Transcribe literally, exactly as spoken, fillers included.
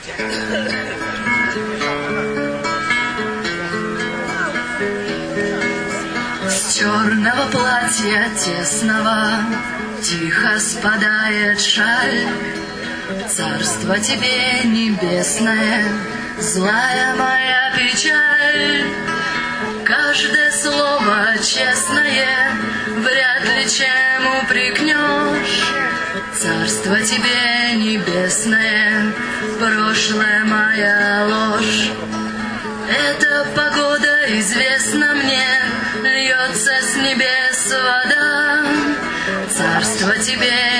С черного платья тесного тихо спадает шаль. Царство тебе небесное, злая моя печаль. Каждое слово честное вряд ли чем упрекнешь. Царство тебе небесное, прошлое моя ложь. Эта погода известна мне, льется с небес вода. Царство тебе